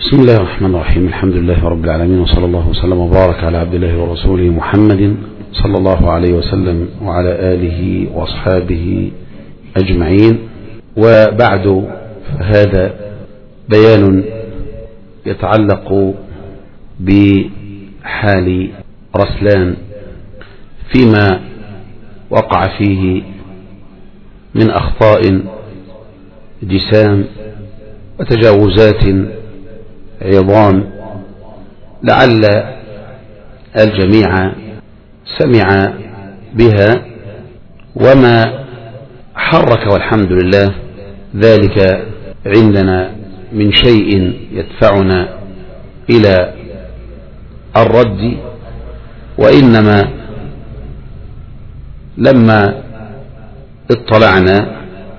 بسم الله الرحمن الرحيم. الحمد لله رب العالمين، وصلى الله وسلم وبارك على عبد الله ورسوله محمد صلى الله عليه وسلم وعلى آله وأصحابه أجمعين. وبعد، هذا بيان يتعلق بحال رسلان فيما وقع فيه من أخطاء جسام وتجاوزات عظام، لعل الجميع سمع بها وما حرك والحمد لله ذلك عندنا من شيء يدفعنا إلى الرد، وإنما لما اطلعنا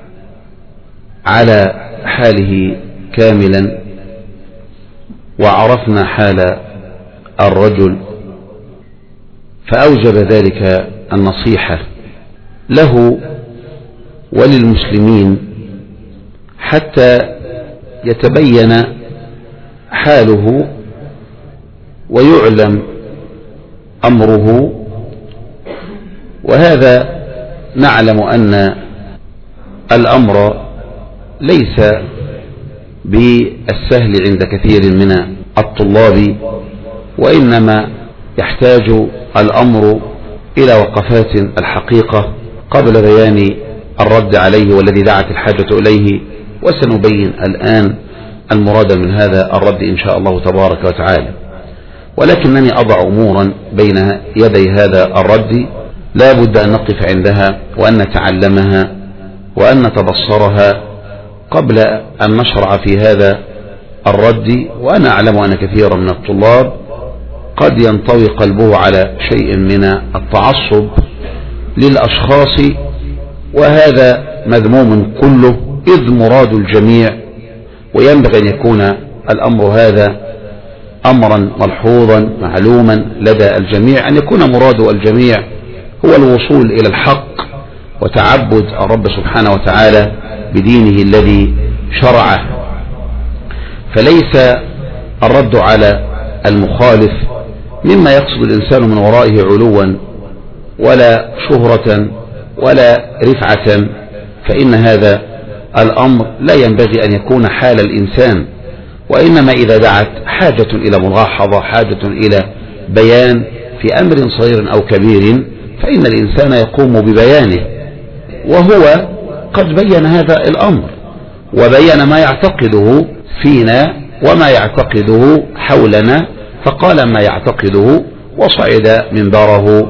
على حاله كاملا وعرفنا حال الرجل، فأوجب ذلك النصيحة له وللمسلمين حتى يتبين حاله ويعلم أمره. وهذا نعلم أن الأمر ليس بالسهل عند كثير من الطلاب، وإنما يحتاج الأمر إلى وقفات الحقيقة قبل بيان الرد عليه والذي دعت الحاجة إليه، وسنبين الآن المراد من هذا الرد إن شاء الله تبارك وتعالى. ولكنني أضع أمورا بين يدي هذا الرد لا بد أن نقف عندها وأن نتعلمها وأن نتبصرها قبل أن نشرع في هذا الرد. وأنا أعلم أن كثيرا من الطلاب قد ينطوي قلبه على شيء من التعصب للأشخاص، وهذا مذموم كله، إذ مراد الجميع، وينبغي أن يكون الأمر هذا أمرا ملحوظا معلوما لدى الجميع، أن يكون مراد الجميع هو الوصول إلى الحق وتعبد الرب سبحانه وتعالى بدينه الذي شرعه. فليس الرد على المخالف مما يقصد الإنسان من ورائه علوا ولا شهرة ولا رفعة، فإن هذا الأمر لا ينبغي أن يكون حال الإنسان، وإنما إذا دعت حاجة إلى ملاحظة، حاجة إلى بيان في أمر صغير أو كبير، فإن الإنسان يقوم ببيانه. وهو قد بين هذا الأمر وبين ما يعتقده فينا وما يعتقده حولنا، فقال ما يعتقده وصعد منبره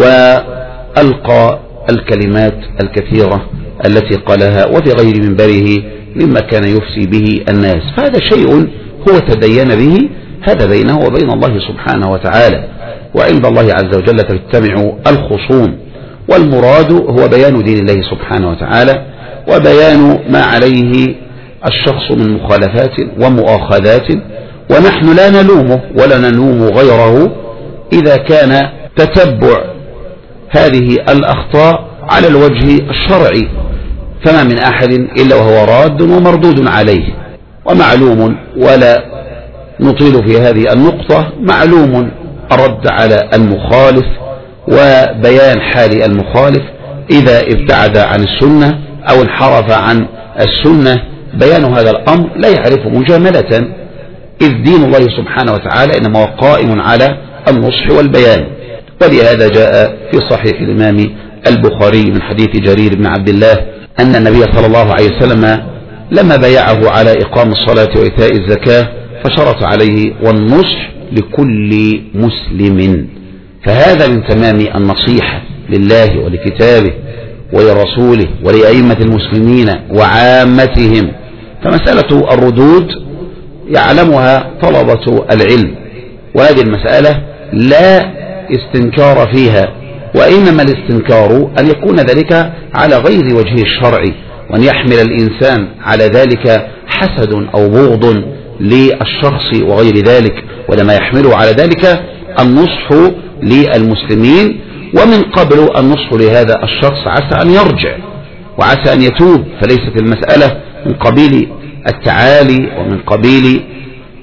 وألقى الكلمات الكثيرة التي قالها وفي غير منبره مما كان يفسي به الناس. فهذا شيء هو تدين به، هذا بينه وبين الله سبحانه وتعالى، وعند الله عز وجل تجتمع الخصوم. والمراد هو بيان دين الله سبحانه وتعالى وبيان ما عليه الشخص من مخالفات ومؤاخذات، ونحن لا نلومه ولا نلوم غيره إذا كان تتبع هذه الأخطاء على الوجه الشرعي، فما من أحد إلا وهو راد ومردود عليه. ومعلوم، ولا نطيل في هذه النقطة، معلوم الرد على المخالف وبيان حال المخالف إذا ابتعد عن السنة أو انحرف عن السنة. بيان هذا الأمر لا يعرف مجاملة، إذ دين الله سبحانه وتعالى إنما هو قائم على النصح والبيان. ولهذا جاء في صحيح الإمام البخاري من حديث جرير بن عبد الله أن النبي صلى الله عليه وسلم لما بايعه على إقام الصلاة وإيتاء الزكاة فشرط عليه والنصح لكل مسلم. فهذا من تمام النصيحة لله ولكتابه ولرسوله ولأئمة المسلمين وعامتهم. فمسألة الردود يعلمها طلبة العلم، وهذه المسألة لا استنكار فيها، وإنما الاستنكار أن يكون ذلك على غير وجه الشرع، وأن يحمل الإنسان على ذلك حسد أو بغض للشخص وغير ذلك، ولما يحمله على ذلك النصح للمسلمين، ومن قبل النصح لهذا الشخص عسى أن يرجع وعسى أن يتوب. فليست المسألة من قبيل التعالي ومن قبيل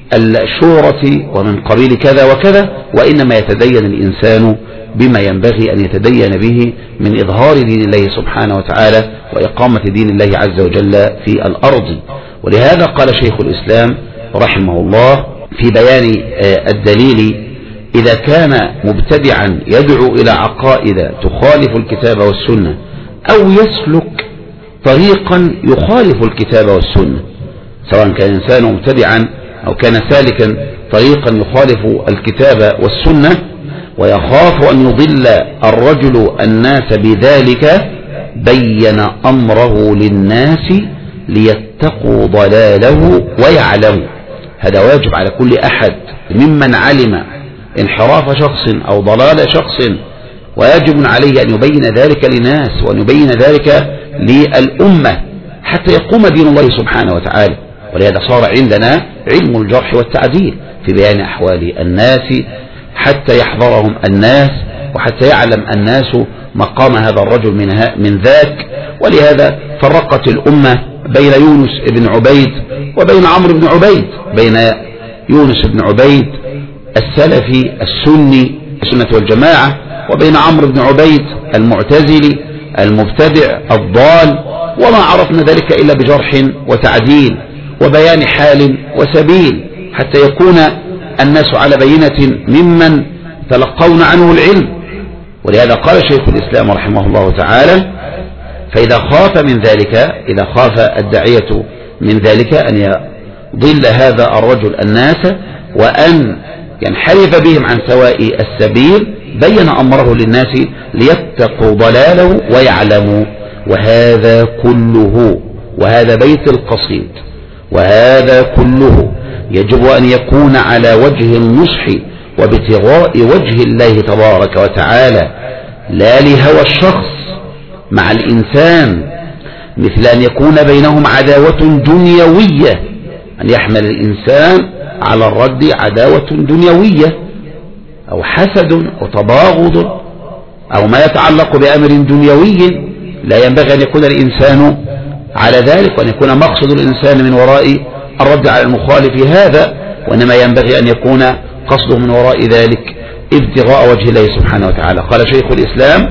الشهرة ومن قبيل كذا وكذا، وإنما يتدين الإنسان بما ينبغي أن يتدين به من إظهار دين الله سبحانه وتعالى وإقامة دين الله عز وجل في الأرض. ولهذا قال شيخ الإسلام رحمه الله في بيان الدليل: إذا كان مبتدعا يدعو إلى عقائد تخالف الكتاب والسنة أو يسلك طريقا يخالف الكتاب والسنة، سواء كان إنسان مبتدعا أو كان سالكا طريقا يخالف الكتاب والسنة ويخاف أن يضل الرجل الناس بذلك، بين أمره للناس ليتقوا ضلاله ويعلموا. هذا واجب على كل أحد ممن علم انحراف شخص أو ضلال شخص، ويجب عليه أن يبين ذلك للناس وأن يبين ذلك للأمة حتى يقوم دين الله سبحانه وتعالى. ولهذا صار عندنا علم الجرح والتعديل في بيان أحوال الناس حتى يحضرهم الناس وحتى يعلم الناس مقام هذا الرجل من ذاك. ولهذا فرقت الأمة بين يونس بن عبيد وبين عمرو بن عبيد، بين يونس بن عبيد السلفي السني السنة والجماعة، وبين عمرو بن عبيد المعتزلي المبتدع الضال، وما عرفنا ذلك إلا بجرح وتعديل وبيان حال وسبيل حتى يكون الناس على بينة ممن تلقون عنه العلم. ولهذا قال شيخ الإسلام رحمه الله تعالى: فإذا خاف من ذلك، إذا خاف الداعية من ذلك أن يضل هذا الرجل الناس وأن ينحرف بهم عن سواء السبيل، بين أمره للناس ليتقوا ضلاله ويعلموا. وهذا كله، وهذا بيت القصيد، وهذا كله يجب أن يكون على وجه النصح وابتغاء وجه الله تبارك وتعالى، لا لهوى الشخص مع الإنسان، مثل أن يكون بينهم عداوة دنيوية، أن يحمل الإنسان على الرد عداوة دنيوية أو حسد أو تباغض أو ما يتعلق بأمر دنيوي. لا ينبغي أن يكون الإنسان على ذلك وأن يكون مقصد الإنسان من وراء الرد على المخالف هذا، وإنما ينبغي أن يكون قصده من وراء ذلك ابتغاء وجه الله سبحانه وتعالى. قال شيخ الإسلام: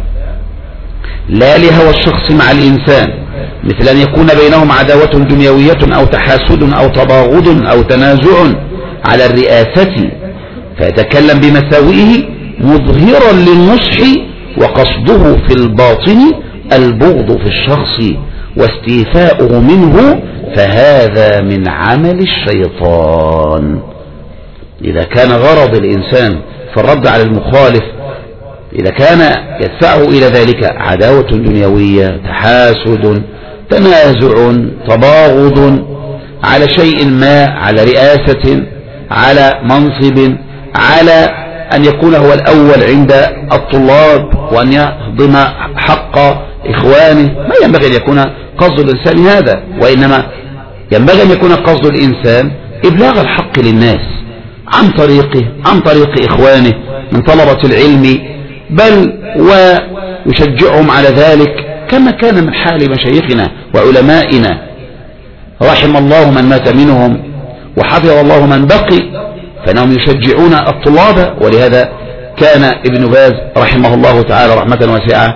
لا لهوى الشخص مع الإنسان، مثل أن يكون بينهم عداوة دنيوية أو تحاسد أو تباغض أو تنازع على الرئاسة فيتكلم بمساوئه مظهرا للنصح وقصده في الباطن البغض في الشخص واستيفاؤه منه، فهذا من عمل الشيطان. إذا كان غرض الإنسان في الرد على المخالف، إذا كان يدفعه إلى ذلك عداوة دنيوية، تحاسد، تنازع، تباغض على شيء ما، على رئاسة، على منصب، على أن يكون هو الأول عند الطلاب وأن يهضم حق إخوانه، ما ينبغي أن يكون قصد الإنسان هذا، وإنما ينبغي أن يكون قصد الإنسان إبلاغ الحق للناس عن طريق إخوانه من طلبة العلم، بل ويشجعهم على ذلك كما كان من حال مشايخنا وعلمائنا رحم الله من مات منهم وحفظ الله من بقي، فإنهم يشجعون الطلاب. ولهذا كان ابن باز رحمه الله تعالى رحمة واسعة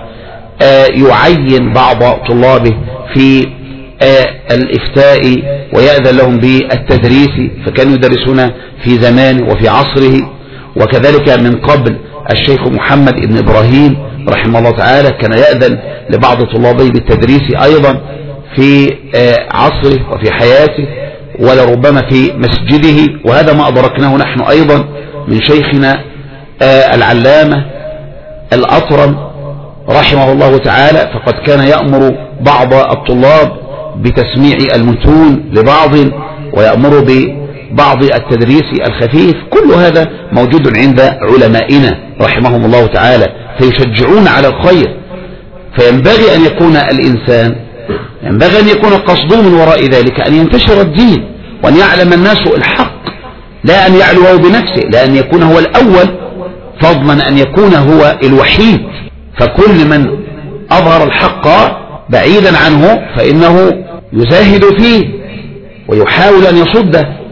يعين بعض طلابه في الإفتاء ويأذن لهم بالتدريس، فكانوا يدرسون في زمانه وفي عصره. وكذلك من قبل الشيخ محمد بن إبراهيم رحمه الله تعالى كان يأذن لبعض طلابه بالتدريس أيضا في عصره وفي حياته ولربما في مسجده. وهذا ما أدركناه نحن أيضا من شيخنا العلامة الأطرم رحمه الله تعالى، فقد كان يأمر بعض الطلاب بتسميع المتون لبعض ويأمر ببعض التدريس الخفيف. كل هذا موجود عند علمائنا رحمهم الله تعالى، فيشجعون على الخير. فينبغي أن يكون الإنسان، ينبغي أن يكون قصده من وراء ذلك أن ينتشر الدين وأن يعلم الناس الحق، لا أن يعلوه بنفسه، لا أن يكون هو الأول، فضلا أن يكون هو الوحيد. فكل من أظهر الحق بعيدا عنه فإنه يزاهد فيه ويحاول أن يصده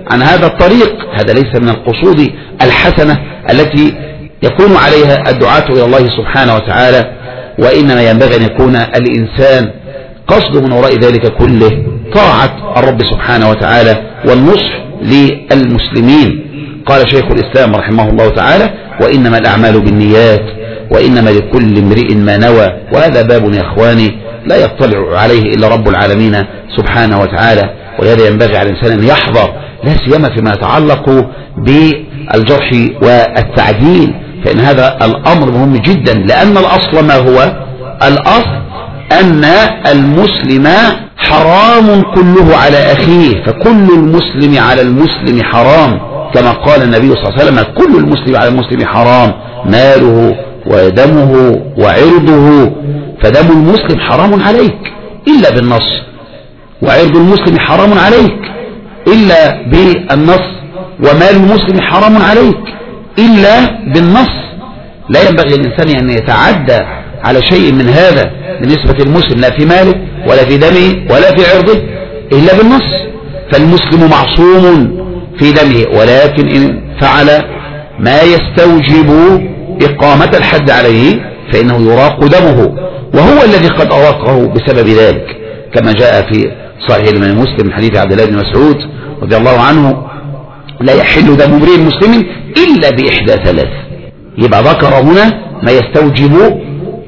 عن هذا الطريق، هذا ليس من القصود الحسنة التي يكون عليها الدعاة إلى الله سبحانه وتعالى، وإنما ينبغي أن يكون الإنسان قصد من وراء ذلك كله طاعة الرب سبحانه وتعالى والنصح للمسلمين. قال شيخ الإسلام رحمه الله تعالى: وإنما الأعمال بالنيات وإنما لكل امرئ ما نوى. وهذا باب يا إخواني لا يطلع عليه إلا رب العالمين سبحانه وتعالى، ولهذا ينبغي على الإنسان أن يحذر، لا سيما فيما يتعلق بالجرح والتعديل، فإن هذا الأمر مهم جدا، لأن الأصل ما هو؟ الأصل أن المسلم حرام كله على أخيه، فكل المسلم على المسلم حرام، كما قال النبي صلى الله عليه وسلم: كل المسلم على المسلم حرام، ماله ودمه وعرضه. فدم المسلم حرام عليك إلا بالنص، وعرض المسلم حرام عليك إلا بالنص، ومال المسلم حرام عليك إلا بالنص. لا ينبغي الإنسان أن يتعدى على شيء من هذا بالنسبة للمسلم، لا في ماله ولا في دمه ولا في عرضه إلا بالنص. فالمسلم معصوم في دمه، ولكن إن فعل ما يستوجب إقامة الحد عليه فإنه يراق دمه، وهو الذي قد أراقه بسبب ذلك، كما جاء في صحيح الإمام مسلم من حديث عبد الله بن مسعود رضي الله عنه: لا يحل دم امرئ مسلم إلا بإحدى ثلاث. يبقى ذكر هنا ما يستوجب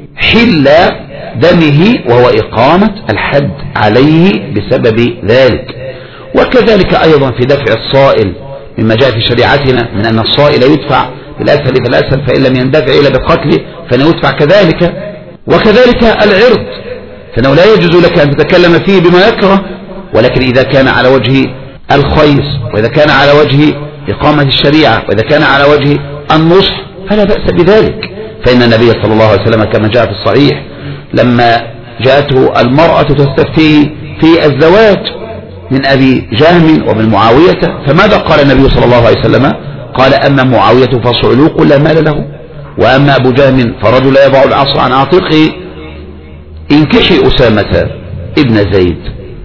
حل دمه، وهو إقامة الحد عليه بسبب ذلك. وكذلك أيضا في دفع الصائل، مما جاء في شريعتنا من أن الصائل يدفع بالأسهل فالأسهل، فإن لم يندفع إلا بقتله فإنه يدفع كذلك. وكذلك العرض، فإنه لا يجوز لك أن تتكلم فيه بما يكره، ولكن إذا كان على وجه الخير، وإذا كان على وجه إقامة الشريعة، وإذا كان على وجه النصح فلا بأس بذلك. فإن النبي صلى الله عليه وسلم كما جاء في الصحيح لما جاءته المرأة تستفتي في الزواج من أبي جهم ومن معاوية، فماذا قال النبي صلى الله عليه وسلم؟ قال: أما معاوية فصعلوق لا مال له، وأما أبو جهم فرجل يضع العصا عن عاتقه، انكحي أسامة ابن زيد.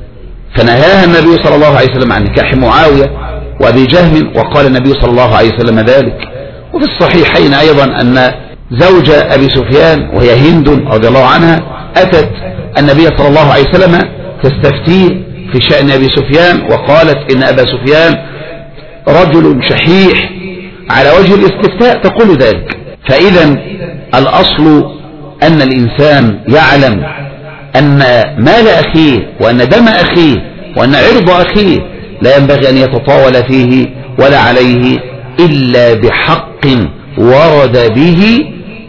فنهاها النبي صلى الله عليه وسلم عن نكاح معاوية وأبي جهم، وقال النبي صلى الله عليه وسلم ذلك. وفي الصحيحين أيضا أن زوج أبي سفيان وهي هند رضي الله عنها أتت النبي صلى الله عليه وسلم تستفتيه في شأن أبي سفيان، وقالت: إن أبا سفيان رجل شحيح على وجه الاستفتاء تقول ذلك. فإذا الأصل أن الإنسان يعلم أن مال أخيه وأن دم أخيه وأن عرض أخيه لا ينبغي أن يتطاول فيه ولا عليه إلا بحق ورد به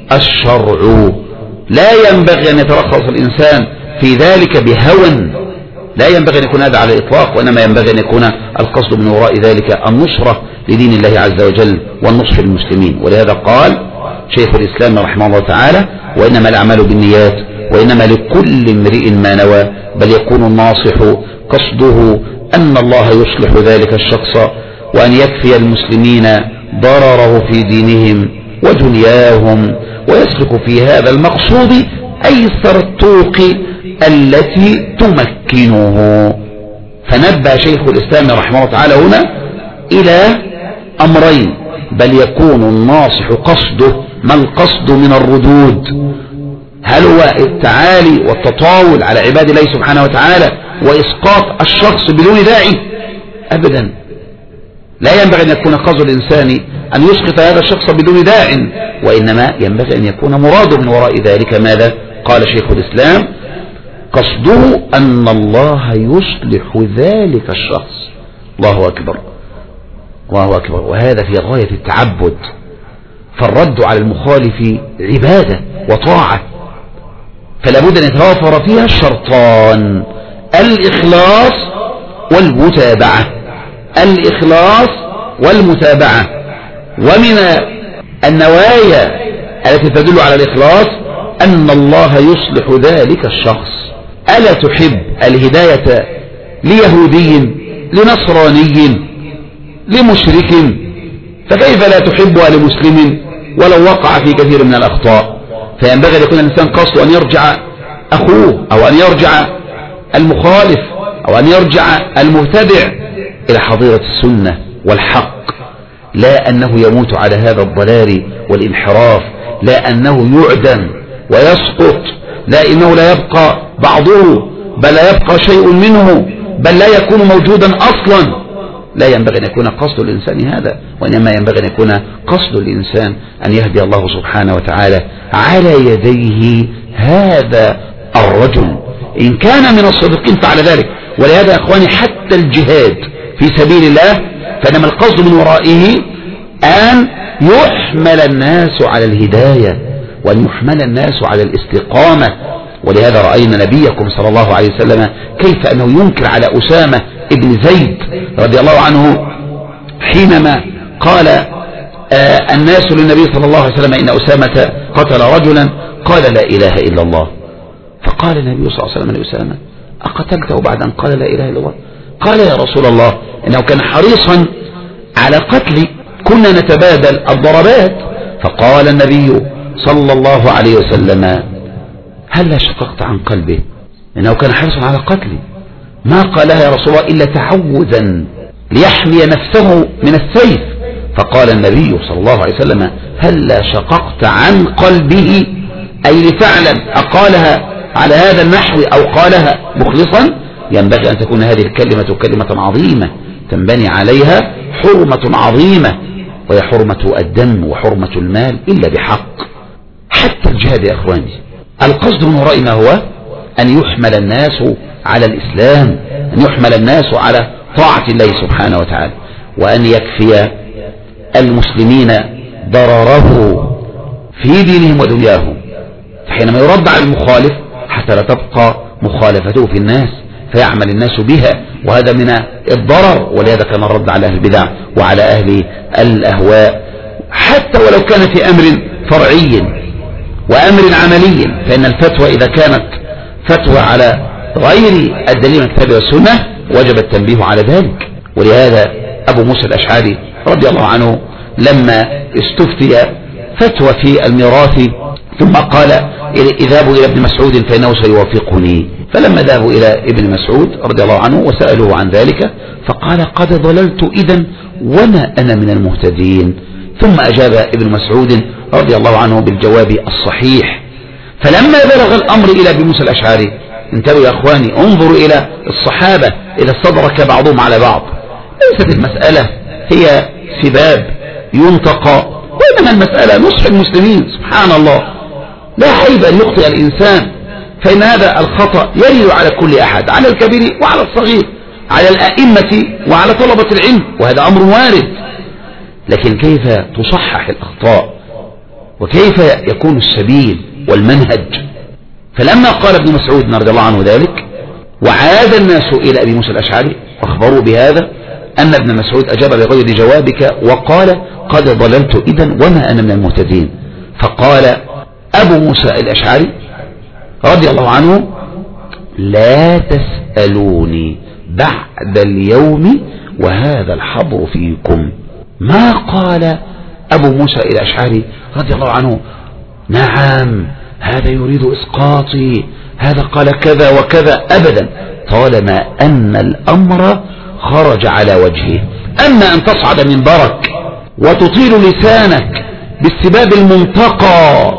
الشرع. لا ينبغي أن يترخص الإنسان في ذلك بهوى، لا ينبغي أن يكون هذا على الإطلاق، وإنما ينبغي أن يكون القصد من وراء ذلك النصرة لدين الله عز وجل والنصح للمسلمين. ولهذا قال شيخ الإسلام رحمه الله تعالى: وإنما الأعمال بالنيات وإنما لكل امرئ ما نوى، بل يكون الناصح قصده أن الله يصلح ذلك الشخص، وأن يكفي المسلمين ضرره في دينهم ودنياهم، ويسلك في هذا المقصود أيسر الطرق التي تمكنه. فنبه شيخ الإسلام رحمه الله تعالى هنا إلى أمرين: بل يكون الناصح قصده ما القصد من الردود؟ هل هو التعالي والتطاول على عباد الله سبحانه وتعالى وإسقاط الشخص بدون داعي؟ أبدا، لا ينبغي أن يكون قصد الإنسان أن يسقط هذا الشخص بدون داع، وإنما ينبغي أن يكون مراد من وراء ذلك ماذا؟ قال شيخ الإسلام: قصده أن الله يصلح ذلك الشخص. الله أكبر، الله أكبر. وهذا في غاية التعبد، فالرد على المخالف عبادة وطاعة، فلا بد أن يتوافر فيها الشرطان: الإخلاص والمتابعة. الإخلاص والمتابعة. ومن النوايا التي تدل على الإخلاص أن الله يصلح ذلك الشخص. ألا تحب الهداية ليهودي لنصراني لمشرك؟ فكيف لا تحبها لمسلم ولو وقع في كثير من الأخطاء؟ فينبغي لكل إنسان قصد أن يرجع أخوه، أو أن يرجع المخالف، أو أن يرجع المبتدع إلى حظيرة السنة والحق، لا أنه يموت على هذا الضلال والانحراف، لا أنه يعدم ويسقط، لا إنه لا يبقى بعضه، بل لا يبقى شيء منه، بل لا يكون موجودا أصلا. لا ينبغي أن يكون قصد الإنسان هذا، وإنما ينبغي أن يكون قصد الإنسان أن يهدي الله سبحانه وتعالى على يديه هذا الرجل، إن كان من الصادقين فعلى ذلك. ولهذا يا أخواني حتى الجهاد في سبيل الله فإنما القصد من ورائه أن يحمل الناس على الهداية، وأن يحمل الناس على الاستقامة. ولهذا رأينا نبيكم صلى الله عليه وسلم كيف أنه ينكر على أسامة ابن زيد رضي الله عنه حينما قال الناس للنبي صلى الله عليه وسلم إن أسامة قتل رجلا، قال لا إله إلا الله. فقال النبي صلى الله عليه وسلم لأسامة أقتلته بعد أن قال لا إله إلا الله؟ قال يا رسول الله إنه كان حريصا على قتلي، كنا نتبادل الضربات. فقال النبي صلى الله عليه وسلم هل شققت عن قلبه؟ إنه كان حريصا على قتلي، ما قالها يا رسول الله إلا تعوذا ليحمي نفسه من السيف. فقال النبي صلى الله عليه وسلم هل شققت عن قلبه، أي فعلا أقالها على هذا النحو أو قالها مخلصا؟ ينبغي أن تكون هذه الكلمة كلمة عظيمة تنبني عليها حرمة عظيمة، وهي حرمة الدم وحرمة المال إلا بحق. حتى الجهاد يا أخواني القصد من وراء ما هو أن يحمل الناس على الإسلام، أن يحمل الناس على طاعة الله سبحانه وتعالى، وأن يكفي المسلمين ضرره في دينهم ودنياهم. فحينما يرد على المخالف حتى لا تبقى مخالفته في الناس فيعمل الناس بها، وهذا من الضرر. ولهذا كان الرد على أهل البدع وعلى أهل الأهواء حتى ولو كان في أمر فرعي وأمر عملي، فإن الفتوى إذا كانت فتوى على غير الدليل من الكتاب والسنة وجب التنبيه على ذلك. ولهذا أبو موسى الأشعري رضي الله عنه لما استفتي فتوى في الميراث ثم قال اذهبوا إلى ابن مسعود فإنه سيوافقني، فلما ذهبوا إلى ابن مسعود رضي الله عنه وسألوه عن ذلك فقال قد ضللت إذن وما أنا من المهتدين. ثم أجاب ابن مسعود رضي الله عنه بالجواب الصحيح. فلما بلغ الأمر إلى ابن موسى الأشعري، انتبهوا يا أخواني انظروا إلى الصحابة إذا استدرك بعضهم على بعض، ليست المسألة هي سباب ينتقى، وإنما المسألة نصح المسلمين. سبحان الله لا عيب أن يخطئ الإنسان، فإن هذا الخطأ يرد على كل أحد، على الكبير وعلى الصغير، على الأئمة وعلى طلبة العلم، وهذا أمر وارد. لكن كيف تصحح الأخطاء وكيف يكون السبيل والمنهج؟ فلما قال ابن مسعود رضي الله عنه ذلك وعاد الناس إلى أبي موسى الأشعري واخبروا بهذا أن ابن مسعود أجاب بغير جوابك وقال قد ضللت إذن وما أنا من المهتدين. فقال أبو موسى الأشعري رضي الله عنه لا تسألوني بعد اليوم وهذا الحبر فيكم. ما قال أبو موسى الأشعري رضي الله عنه نعم هذا يريد إسقاطي، هذا قال كذا وكذا، أبدا، طالما أن الأمر خرج على وجهه. أما أن تصعد منبرك وتطيل لسانك بالسباب المنتقى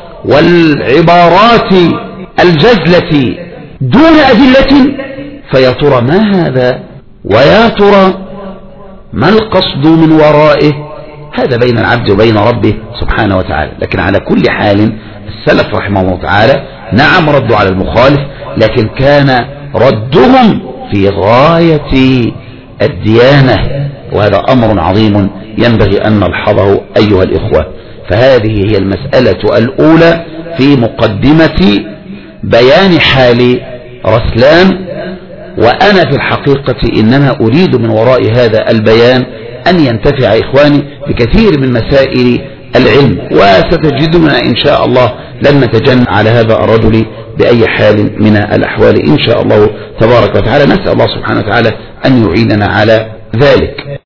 والعبارات الجزلة دون أدلة، فيا ترى ما هذا ويا ترى ما القصد من ورائه؟ هذا بين العبد وبين ربه سبحانه وتعالى. لكن على كل حال السلف رحمه الله تعالى نعم ردوا على المخالف، لكن كان ردهم في غاية الديانة، وهذا أمر عظيم ينبغي أن نلحظه أيها الإخوة. فهذه هي المسألة الأولى في مقدمة بيان حال رسلان. وأنا في الحقيقة إنما أريد من وراء هذا البيان أن ينتفع إخواني بكثير من مسائل العلم، وستجدنا إن شاء الله لن نتجنى على هذا الرجل بأي حال من الأحوال إن شاء الله تبارك وتعالى. نسأل الله سبحانه وتعالى أن يعيننا على ذلك.